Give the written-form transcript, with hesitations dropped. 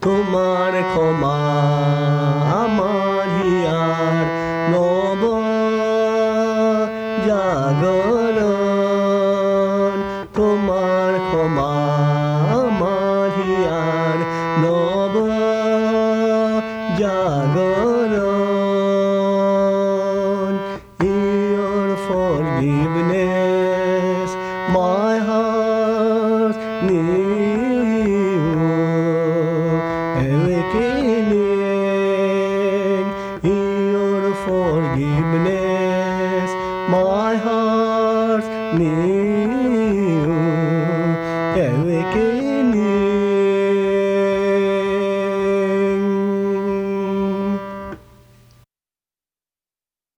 তোমার ক্ষমা আমার হিয়ার নব জাগরণ, তোমার ক্ষমা আমার হিয়ার নব জাগরণ। Your forgiveness my heart needs awakening. Your forgiveness my heart needs